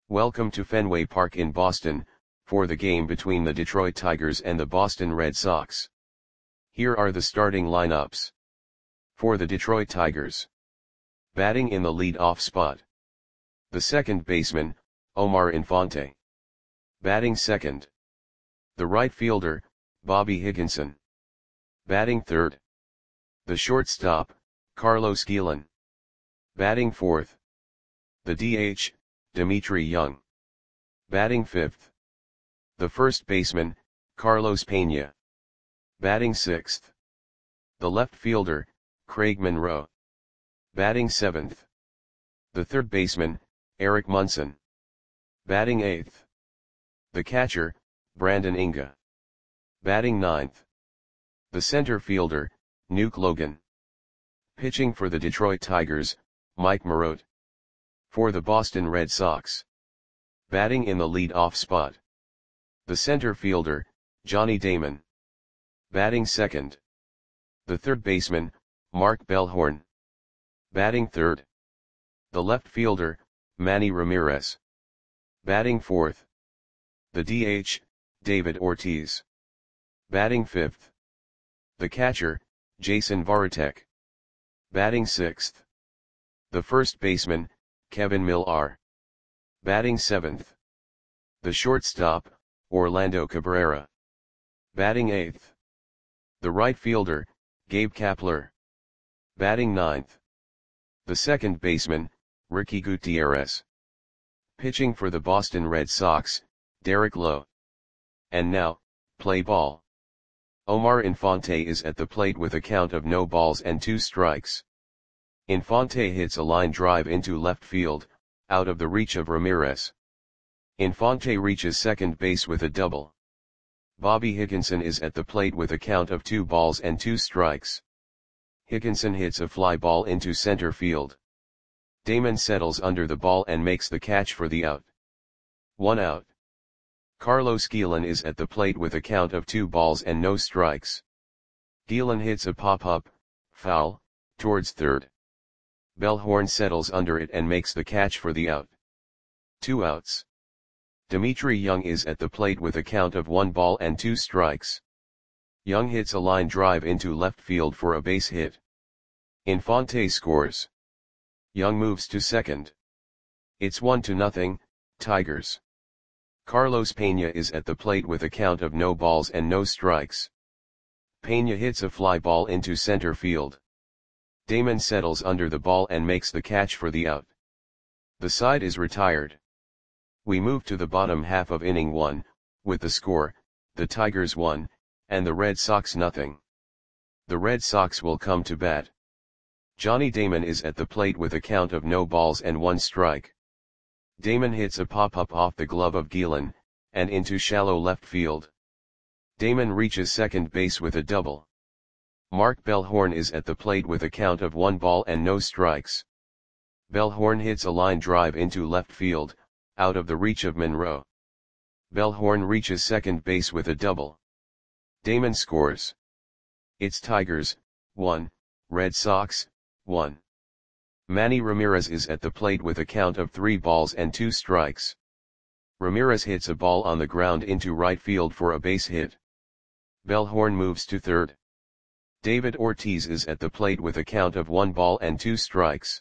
Welcome to Fenway Park in Boston, for the game between the Detroit Tigers and the Boston Red Sox. Here are the starting lineups. For the Detroit Tigers. Batting in the lead-off spot. The second baseman, Omar Infante. Batting second. The right fielder, Bobby Higginson. Batting third. The shortstop, Carlos Guillen. Batting fourth. The DH, Dmitry Young. Batting fifth. The first baseman, Carlos Pena. Batting sixth. The left fielder, Craig Monroe. Batting seventh. The third baseman, Eric Munson. Batting eighth. The catcher, Brandon Inga. Batting ninth. The center fielder, Nuke Logan. Pitching for the Detroit Tigers, Mike Marotte. For the Boston Red Sox. Batting in the lead-off spot. The center fielder, Johnny Damon. Batting second. The third baseman, Mark Bellhorn. Batting third. The left fielder, Manny Ramirez. Batting fourth. The DH, David Ortiz. Batting fifth. The catcher, Jason Varitek. Batting sixth. The first baseman, Kevin Millar. Batting seventh. The shortstop, Orlando Cabrera. Batting eighth. The right fielder, Gabe Kapler. Batting ninth. The second baseman, Ricky Gutierrez. Pitching for the Boston Red Sox, Derek Lowe. And now, play ball. Omar Infante is at the plate with a count of no balls and 2 strikes. Infante hits a line drive into left field, out of the reach of Ramirez. Infante reaches second base with a double. Bobby Higginson is at the plate with a count of 2 balls and 2 strikes. Higginson hits a fly ball into center field. Damon settles under the ball and makes the catch for the out. 1 out. Carlos Guillen is at the plate with a count of 2 balls and no strikes. Guillen hits a pop-up, foul, towards third. Bellhorn settles under it and makes the catch for the out. 2 outs. Dmitry Young is at the plate with a count of 1 ball and 2 strikes. Young hits a line drive into left field for a base hit. Infante scores. Young moves to second. It's 1-0, Tigers. Carlos Pena is at the plate with a count of no balls and no strikes. Pena hits a fly ball into center field. Damon settles under the ball and makes the catch for the out. The side is retired. We move to the bottom half of inning 1, with the score, the Tigers 1, and the Red Sox 0. The Red Sox will come to bat. Johnny Damon is at the plate with a count of no balls and 1 strike. Damon hits a pop-up off the glove of Guillen, and into shallow left field. Damon reaches second base with a double. Mark Bellhorn is at the plate with a count of 1 ball and no strikes. Bellhorn hits a line drive into left field, out of the reach of Monroe. Bellhorn reaches second base with a double. Damon scores. It's Tigers, 1, Red Sox, 1. Manny Ramirez is at the plate with a count of 3 balls and 2 strikes. Ramirez hits a ball on the ground into right field for a base hit. Bellhorn moves to third. David Ortiz is at the plate with a count of 1 ball and 2 strikes.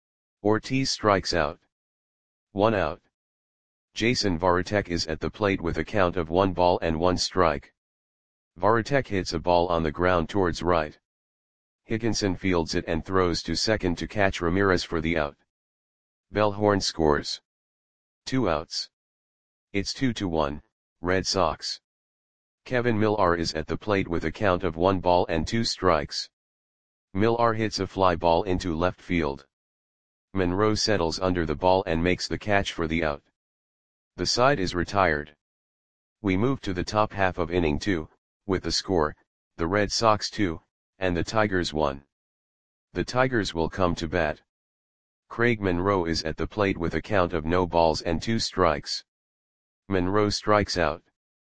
Ortiz strikes out. 1 out. Jason Varitek is at the plate with a count of 1 ball and 1 strike. Varitek hits a ball on the ground towards right. Higginson fields it and throws to second to catch Ramirez for the out. Bellhorn scores. 2 outs. It's 2-1, Red Sox. Kevin Millar is at the plate with a count of 1 ball and 2 strikes. Millar hits a fly ball into left field. Monroe settles under the ball and makes the catch for the out. The side is retired. We move to the top half of inning 2, with the score, the Red Sox 2, and the Tigers 1. The Tigers will come to bat. Craig Monroe is at the plate with a count of no balls and 2 strikes. Monroe strikes out.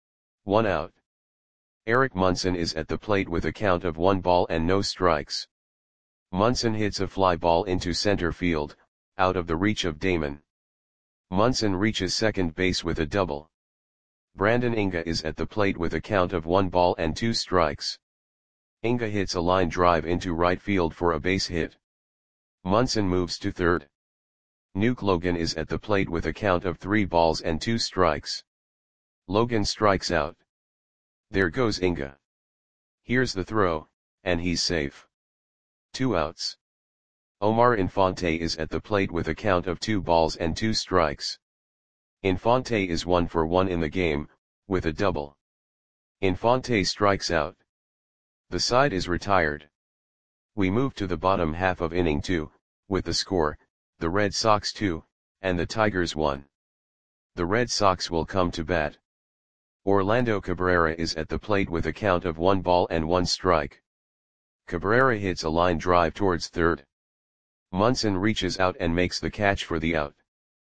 1 out. Eric Munson is at the plate with a count of 1 ball and no strikes. Munson hits a fly ball into center field, out of the reach of Damon. Munson reaches second base with a double. Brandon Inga is at the plate with a count of 1 ball and 2 strikes. Inga hits a line drive into right field for a base hit. Munson moves to third. Nuke Logan is at the plate with a count of 3 balls and 2 strikes. Logan strikes out. There goes Inga. Here's the throw, and he's safe. 2 outs. Omar Infante is at the plate with a count of 2 balls and 2 strikes. Infante is 1 for 1 in the game, with a double. Infante strikes out. The side is retired. We move to the bottom half of inning 2, with the score, the Red Sox 2, and the Tigers 1. The Red Sox will come to bat. Orlando Cabrera is at the plate with a count of 1 ball and 1 strike. Cabrera hits a line drive towards third. Munson reaches out and makes the catch for the out.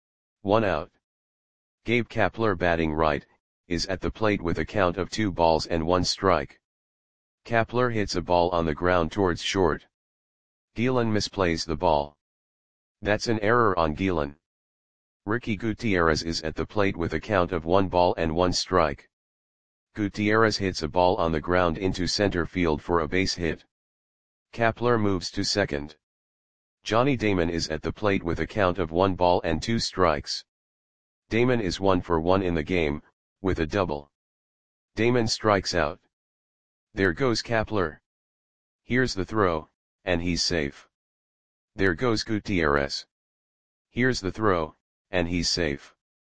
1 out. Gabe Kapler, batting right, is at the plate with a count of 2 balls and 1 strike. Kapler hits a ball on the ground towards short. Gielan misplays the ball. That's an error on Gielan. Ricky Gutierrez is at the plate with a count of 1 ball and 1 strike. Gutierrez hits a ball on the ground into center field for a base hit. Kapler moves to second. Johnny Damon is at the plate with a count of 1 ball and 2 strikes. Damon is 1 for 1 in the game, with a double. Damon strikes out. There goes Kapler. Here's the throw, and he's safe. There goes Gutierrez. Here's the throw, and he's safe.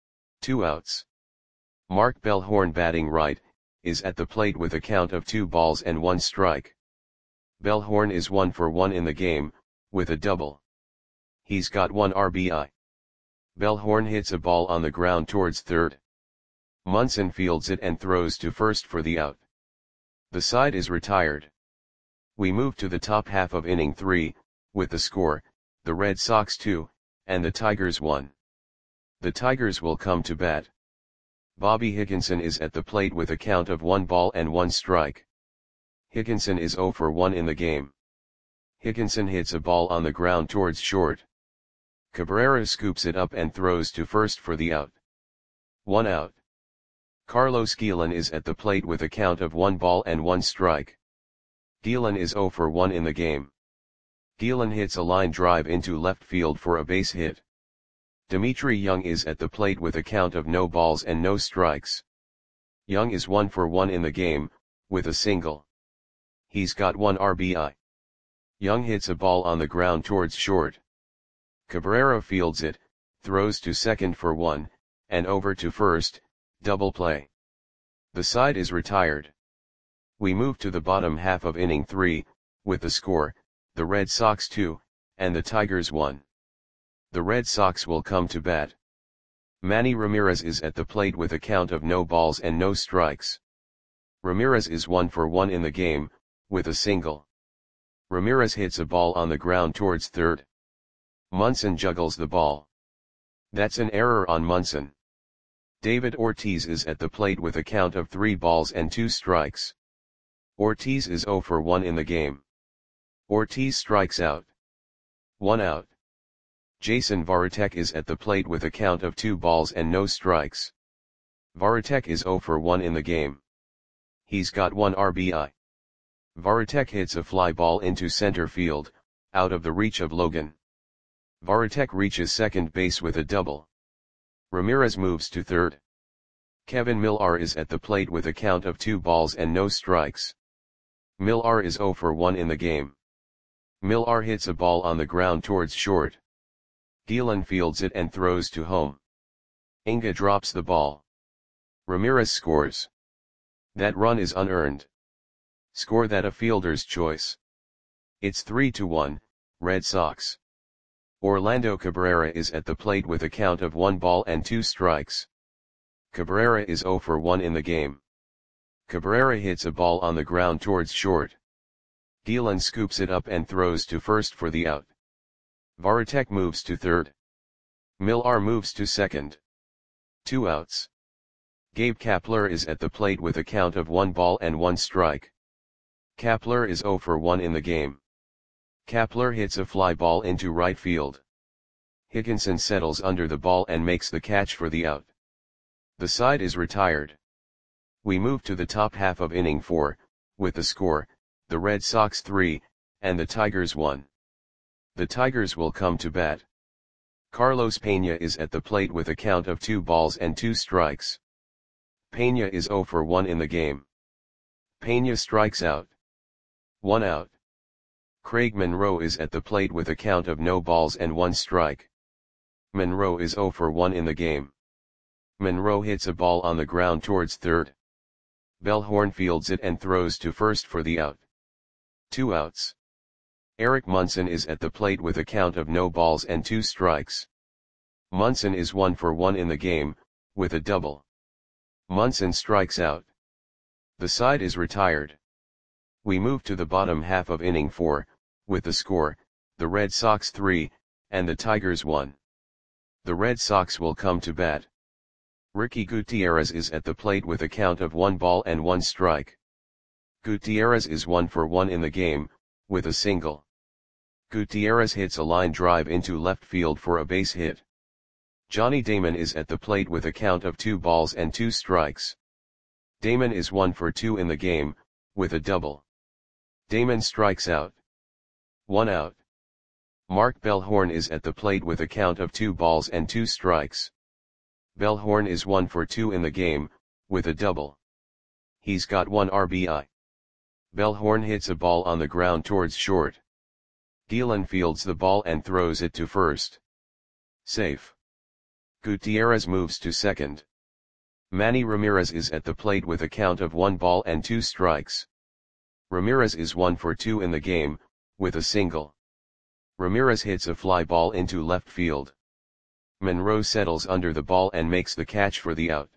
2 outs. Mark Bellhorn, batting right, is at the plate with a count of 2 balls and 1 strike. Bellhorn is 1 for 1 in the game, with a double. He's got 1 RBI. Bellhorn hits a ball on the ground towards third. Munson fields it and throws to first for the out. The side is retired. We move to the top half of inning 3, with the score, the Red Sox 2, and the Tigers 1. The Tigers will come to bat. Bobby Higginson is at the plate with a count of 1 ball and 1 strike. Higginson is 0 for 1 in the game. Higginson hits a ball on the ground towards short. Cabrera scoops it up and throws to first for the out. 1 out. Carlos Gielan is at the plate with a count of 1 ball and 1 strike. Gielan is 0 for 1 in the game. Gielan hits a line drive into left field for a base hit. Dimitri Young is at the plate with a count of no balls and no strikes. Young is 1 for 1 in the game, with a single. He's got 1 RBI. Young hits a ball on the ground towards short. Cabrera fields it, throws to second for 1, and over to first, double play. The side is retired. We move to the bottom half of inning 3, with the score, the Red Sox 2, and the Tigers 1. The Red Sox will come to bat. Manny Ramirez is at the plate with a count of no balls and no strikes. Ramirez is 1 for 1 in the game, with a single. Ramirez hits a ball on the ground towards third. Munson juggles the ball. That's an error on Munson. David Ortiz is at the plate with a count of 3 balls and 2 strikes. Ortiz is 0 for 1 in the game. Ortiz strikes out. 1 out. Jason Varitek is at the plate with a count of 2 balls and no strikes. Varitek is 0 for 1 in the game. He's got 1 RBI. Varitek hits a fly ball into center field, out of the reach of Logan. Varitek reaches second base with a double. Ramirez moves to third. Kevin Millar is at the plate with a count of 2 balls and no strikes. Millar is 0 for 1 in the game. Millar hits a ball on the ground towards short. Gielan fields it and throws to home. Inga drops the ball. Ramirez scores. That run is unearned. Score that a fielder's choice. It's 3-1, Red Sox. Orlando Cabrera is at the plate with a count of 1 ball and 2 strikes. Cabrera is 0 for 1 in the game. Cabrera hits a ball on the ground towards short. Gielan scoops it up and throws to first for the out. Varitek moves to third. Millar moves to second. 2 outs. Gabe Kapler is at the plate with a count of 1 ball and 1 strike. Kapler is 0 for 1 in the game. Kapler hits a fly ball into right field. Higginson settles under the ball and makes the catch for the out. The side is retired. We move to the top half of inning 4, with the score, the Red Sox 3, and the Tigers 1. The Tigers will come to bat. Carlos Pena is at the plate with a count of 2 balls and 2 strikes. Pena is 0 for 1 in the game. Pena strikes out. 1 out. Craig Monroe is at the plate with a count of no balls and 1 strike. Monroe is 0 for 1 in the game. Monroe hits a ball on the ground towards third. Bellhorn fields it and throws to first for the out. 2 outs. Eric Munson is at the plate with a count of no balls and 2 strikes. Munson is 1 for 1 in the game, with a double. Munson strikes out. The side is retired. We move to the bottom half of inning 4, with the score, the Red Sox 3, and the Tigers 1. The Red Sox will come to bat. Ricky Gutierrez is at the plate with a count of 1 ball and 1 strike. Gutierrez is 1 for 1 in the game, with a single. Gutierrez hits a line drive into left field for a base hit. Johnny Damon is at the plate with a count of 2 balls and 2 strikes. Damon is 1 for 2 in the game, with a double. Damon strikes out. 1 out. Mark Bellhorn is at the plate with a count of 2 balls and 2 strikes. Bellhorn is 1 for 2 in the game, with a double. He's got 1 RBI. Bellhorn hits a ball on the ground towards short. Gielan fields the ball and throws it to first. Safe. Gutierrez moves to second. Manny Ramirez is at the plate with a count of 1 ball and 2 strikes. Ramirez is 1 for 2 in the game, with a single. Ramirez hits a fly ball into left field. Monroe settles under the ball and makes the catch for the out.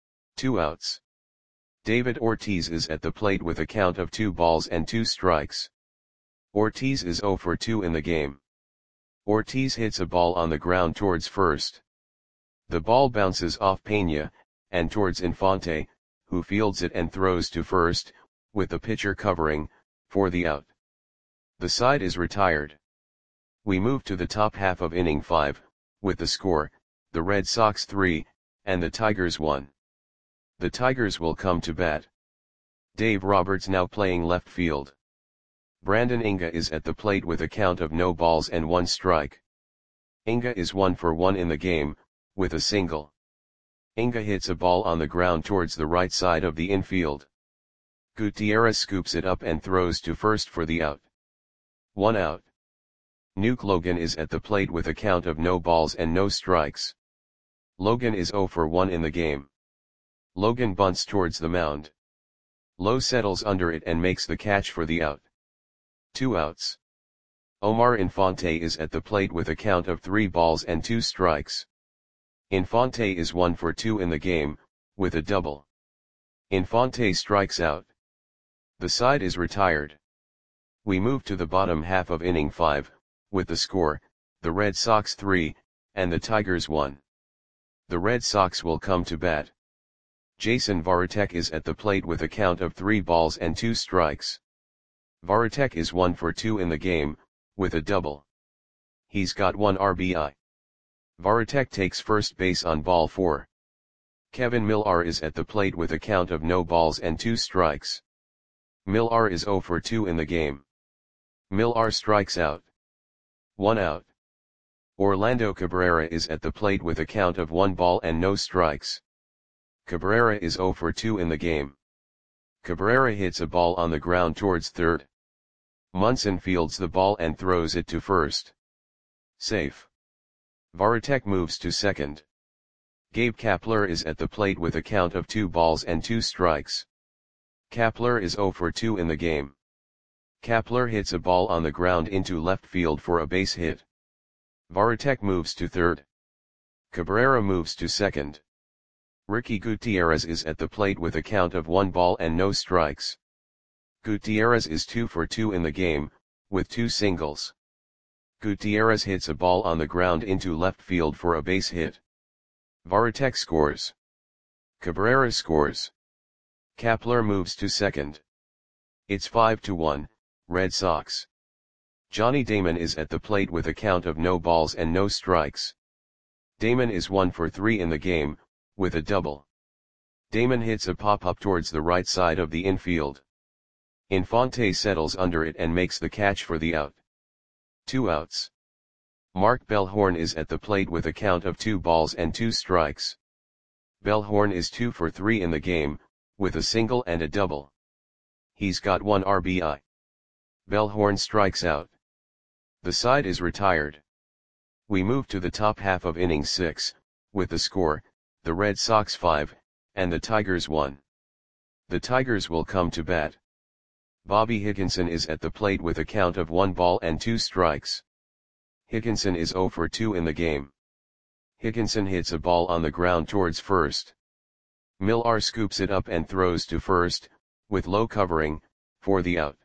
2 outs. David Ortiz is at the plate with a count of 2 balls and 2 strikes. Ortiz is 0 for 2 in the game. Ortiz hits a ball on the ground towards first. The ball bounces off Pena, and towards Infante, who fields it and throws to first, with the pitcher covering, for the out. The side is retired. We move to the top half of inning 5, with the score, the Red Sox 3, and the Tigers 1. The Tigers will come to bat. Dave Roberts now playing left field. Brandon Inga is at the plate with a count of no balls and 1 strike. Inga is 1 for 1 in the game, with a single. Inga hits a ball on the ground towards the right side of the infield. Gutierrez scoops it up and throws to first for the out. 1 out. Nuke Logan is at the plate with a count of no balls and no strikes. Logan is 0 for 1 in the game. Logan bunts towards the mound. Lowe settles under it and makes the catch for the out. 2 outs. Omar Infante is at the plate with a count of 3 balls and 2 strikes. Infante is 1 for 2 in the game, with a double. Infante strikes out. The side is retired. We move to the bottom half of inning 5, with the score, the Red Sox 3, and the Tigers 1. The Red Sox will come to bat. Jason Varitek is at the plate with a count of 3 balls and 2 strikes. Varitek is 1 for 2 in the game, with a double. He's got 1 RBI. Varitek takes first base on ball 4. Kevin Millar is at the plate with a count of no balls and 2 strikes. Millar is 0 for 2 in the game. Millar strikes out. 1 out. Orlando Cabrera is at the plate with a count of 1 ball and no strikes. Cabrera is 0 for 2 in the game. Cabrera hits a ball on the ground towards third. Munson fields the ball and throws it to first. Safe. Varitek moves to second. Gabe Kapler is at the plate with a count of 2 balls and 2 strikes. Kapler is 0 for 2 in the game. Kapler hits a ball on the ground into left field for a base hit. Varitek moves to third. Cabrera moves to second. Ricky Gutierrez is at the plate with a count of 1 ball and no strikes. Gutierrez is 2 for 2 in the game, with 2 singles. Gutierrez hits a ball on the ground into left field for a base hit. Varitek scores. Cabrera scores. Kapler moves to second. It's 5-1, Red Sox. Johnny Damon is at the plate with a count of no balls and no strikes. Damon is 1 for 3 in the game, with a double. Damon hits a pop-up towards the right side of the infield. Infante settles under it and makes the catch for the out. 2 outs. Mark Bellhorn is at the plate with a count of 2 balls and 2 strikes. Bellhorn is 2 for 3 in the game, with a single and a double. He's got 1 RBI. Bellhorn strikes out. The side is retired. We move to the top half of inning 6, with the score, the Red Sox 5, and the Tigers 1. The Tigers will come to bat. Bobby Higginson is at the plate with a count of 1 ball and 2 strikes. Higginson is 0 for 2 in the game. Higginson hits a ball on the ground towards first. Millar scoops it up and throws to first, with low covering, for the out.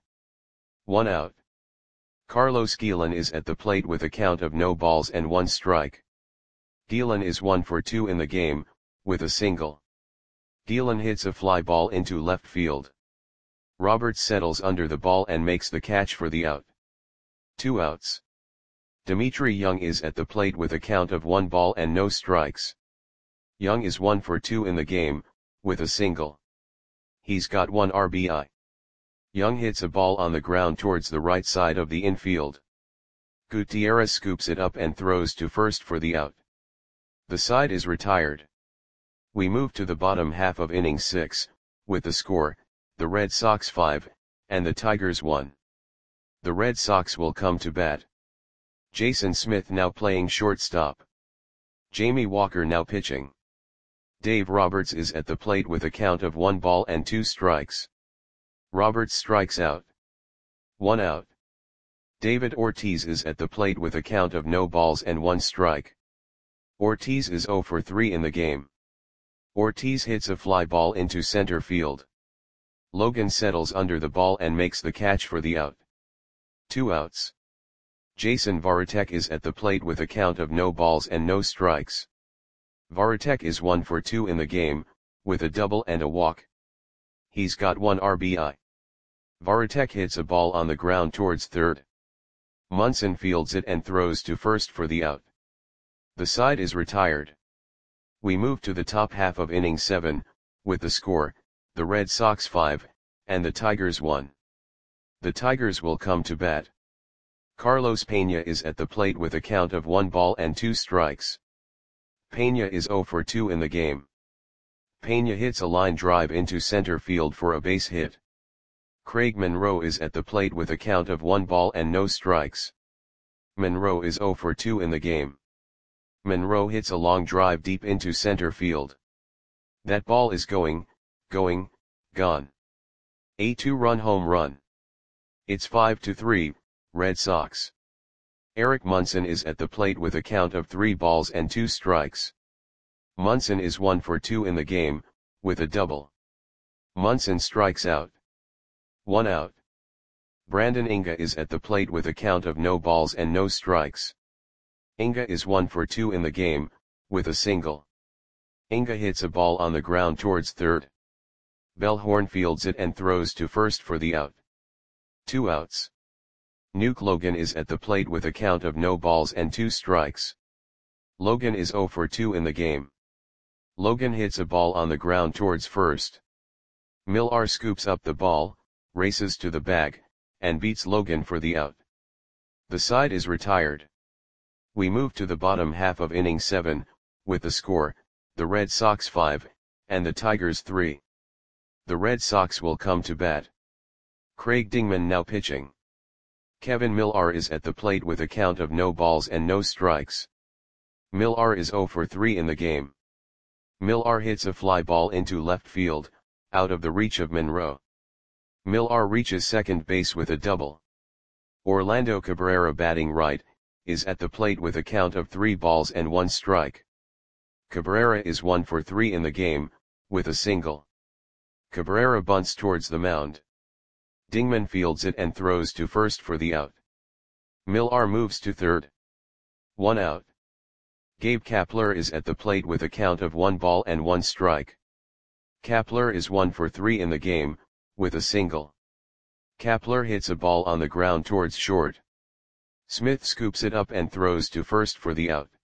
1 out. Carlos Guillen is at the plate with a count of no balls and 1 strike. Guillen is 1 for 2 in the game, with a single. Guillen hits a fly ball into left field. Roberts settles under the ball and makes the catch for the out. 2 outs. Dimitri Young is at the plate with a count of 1 ball and no strikes. Young is 1 for 2 in the game, with a single. He's got 1 RBI. Young hits a ball on the ground towards the right side of the infield. Gutierrez scoops it up and throws to first for the out. The side is retired. We move to the bottom half of inning 6, with the score, the Red Sox 5, and the Tigers 1. The Red Sox will come to bat. Jason Smith now playing shortstop. Jamie Walker now pitching. Dave Roberts is at the plate with a count of 1 ball and 2 strikes. Roberts strikes out. 1 out. David Ortiz is at the plate with a count of no balls and 1 strike. Ortiz is 0 for 3 in the game. Ortiz hits a fly ball into center field. Logan settles under the ball and makes the catch for the out. 2 outs. Jason Varitek is at the plate with a count of no balls and no strikes. Varitek is 1 for 2 in the game, with a double and a walk. He's got 1 RBI. Varitek hits a ball on the ground towards third. Munson fields it and throws to first for the out. The side is retired. We move to the top half of inning 7, with the score, the Red Sox 5, and the Tigers 1. The Tigers will come to bat. Carlos Peña is at the plate with a count of 1 ball and 2 strikes. Peña is 0 for 2 in the game. Peña hits a line drive into center field for a base hit. Craig Monroe is at the plate with a count of 1 ball and no strikes. Monroe is 0 for 2 in the game. Monroe hits a long drive deep into center field. That ball is gone. A 2-run home run. It's 5-3, Red Sox. Eric Munson is at the plate with a count of 3 balls and 2 strikes. Munson is 1 for 2 in the game, with a double. Munson strikes out. 1 out. Brandon Inga is at the plate with a count of no balls and no strikes. Inga is 1 for 2 in the game, with a single. Inga hits a ball on the ground towards third. Bellhorn fields it and throws to first for the out. 2 outs. Nuke Logan is at the plate with a count of no balls and 2 strikes. Logan is 0 for 2 in the game. Logan hits a ball on the ground towards first. Millar scoops up the ball, races to the bag, and beats Logan for the out. The side is retired. We move to the bottom half of inning 7, with the score, the Red Sox 5, and the Tigers 3. The Red Sox will come to bat. Craig Dingman now pitching. Kevin Millar is at the plate with a count of no balls and no strikes. Millar is 0 for 3 in the game. Millar hits a fly ball into left field, out of the reach of Monroe. Millar reaches second base with a double. Orlando Cabrera batting right, is at the plate with a count of 3 balls and 1 strike. Cabrera is 1 for 3 in the game, with a single. Cabrera bunts towards the mound. Dingman fields it and throws to first for the out. Millar moves to third. 1 out. Gabe Kapler is at the plate with a count of 1 ball and 1 strike. Kapler is 1 for 3 in the game, with a single. Kapler hits a ball on the ground towards short. Smith scoops it up and throws to first for the out.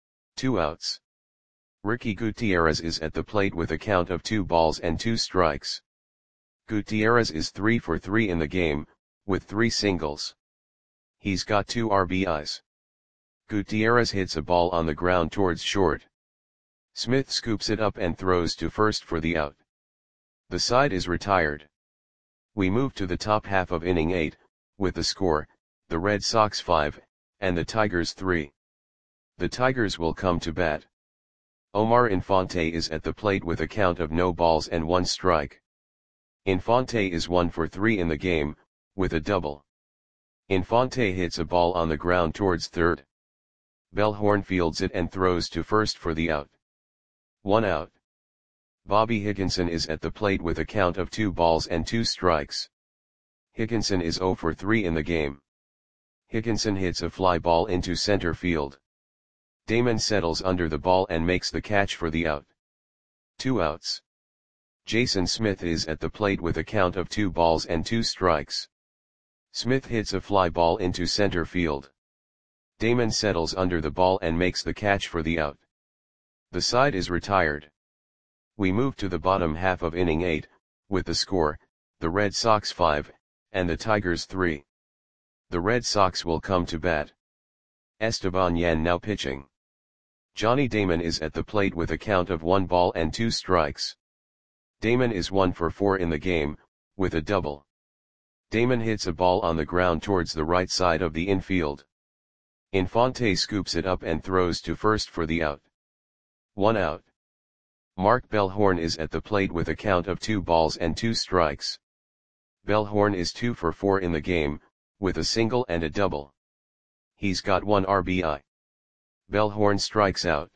2 outs. Ricky Gutierrez is at the plate with a count of 2 balls and 2 strikes. Gutierrez is 3 for 3 in the game, with 3 singles. He's got 2 RBIs. Gutierrez hits a ball on the ground towards short. Smith scoops it up and throws to first for the out. The side is retired. We move to the top half of inning 8, with the score, the Red Sox 5, and the Tigers 3. The Tigers will come to bat. Omar Infante is at the plate with a count of no balls and 1 strike. Infante is 1 for 3 in the game, with a double. Infante hits a ball on the ground towards third. Bellhorn fields it and throws to first for the out. 1 out. Bobby Higginson is at the plate with a count of 2 balls and 2 strikes. Higginson is 0 for 3 in the game. Higginson hits a fly ball into center field. Damon settles under the ball and makes the catch for the out. 2 outs. Jason Smith is at the plate with a count of 2 balls and 2 strikes. Smith hits a fly ball into center field. Damon settles under the ball and makes the catch for the out. The side is retired. We move to the bottom half of inning 8, with the score, the Red Sox 5, and the Tigers 3. The Red Sox will come to bat. Esteban Yan now pitching. Johnny Damon is at the plate with a count of 1 ball and 2 strikes. Damon is 1 for 4 in the game, with a double. Damon hits a ball on the ground towards the right side of the infield. Infante scoops it up and throws to first for the out. 1 out. Mark Bellhorn is at the plate with a count of 2 balls and 2 strikes. Bellhorn is 2 for 4 in the game, with a single and a double. He's got 1 RBI. Bellhorn strikes out.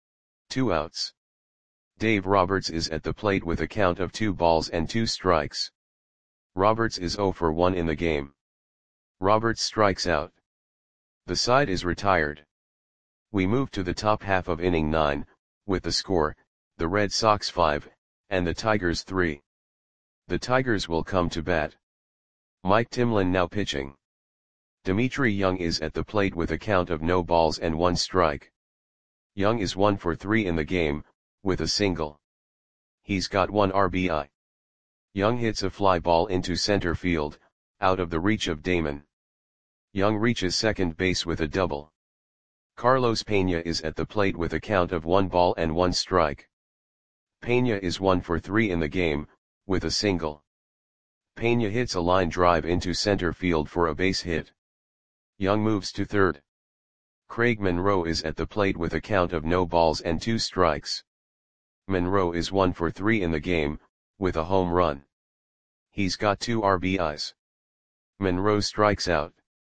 2 outs. Dave Roberts is at the plate with a count of 2 balls and 2 strikes. Roberts is 0 for 1 in the game. Roberts strikes out. The side is retired. We move to the top half of inning 9, with the score, the Red Sox 5, and the Tigers 3. The Tigers will come to bat. Mike Timlin now pitching. Dimitri Young is at the plate with a count of no balls and 1 strike. Young is 1 for 3 in the game, with a single. He's got 1 RBI. Young hits a fly ball into center field, out of the reach of Damon. Young reaches second base with a double. Carlos Pena is at the plate with a count of 1 ball and 1 strike. Pena is 1 for 3 in the game, with a single. Pena hits a line drive into center field for a base hit. Young moves to third. Craig Monroe is at the plate with a count of no balls and 2 strikes. Monroe is 1 for 3 in the game, with a home run. He's got 2 RBIs. Monroe strikes out.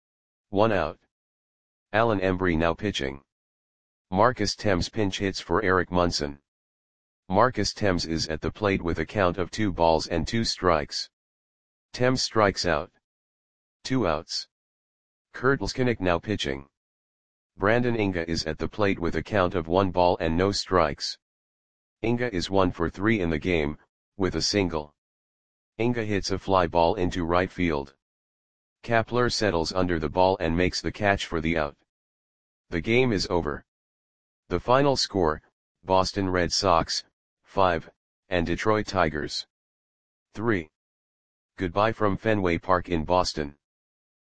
1 out. Alan Embry now pitching. Marcus Thames pinch hits for Eric Munson. Marcus Thames is at the plate with a count of 2 balls and 2 strikes. Thames strikes out. 2 outs. Kurt Leskinick now pitching. Brandon Inga is at the plate with a count of 1 ball and no strikes. Inga is 1 for 3 in the game, with a single. Inga hits a fly ball into right field. Kapler settles under the ball and makes the catch for the out. The game is over. The final score, Boston Red Sox, 5, and Detroit Tigers, 3. Goodbye from Fenway Park in Boston.